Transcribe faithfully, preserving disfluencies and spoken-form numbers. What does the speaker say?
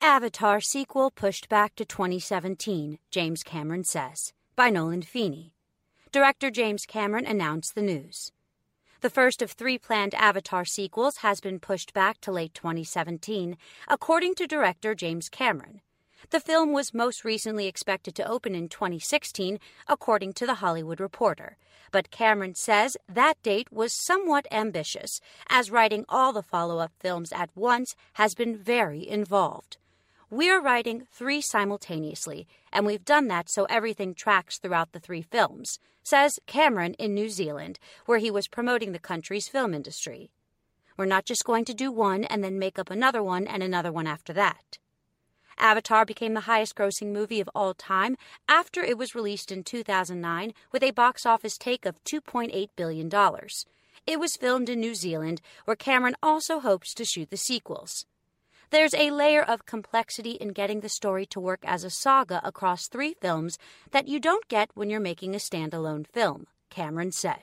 Avatar sequel pushed back to twenty seventeen, James Cameron says, by Nolan Feeney. Director James Cameron announced the news. The first of three planned Avatar sequels has been pushed back to late twenty seventeen, according to director James Cameron. The film was most recently expected to open in twenty sixteen, according to The Hollywood Reporter. But Cameron says that date was somewhat ambitious, as writing all the follow-up films at once has been very involved. We're writing three simultaneously, and we've done that so everything tracks throughout the three films, says Cameron in New Zealand, where he was promoting the country's film industry. We're not just going to do one and then make up another one and another one after that. Avatar became the highest-grossing movie of all time after it was released in two thousand nine with a box office take of two point eight billion dollars. It was filmed in New Zealand, where Cameron also hopes to shoot the sequels. There's a layer of complexity in getting the story to work as a saga across three films that you don't get when you're making a standalone film, Cameron said.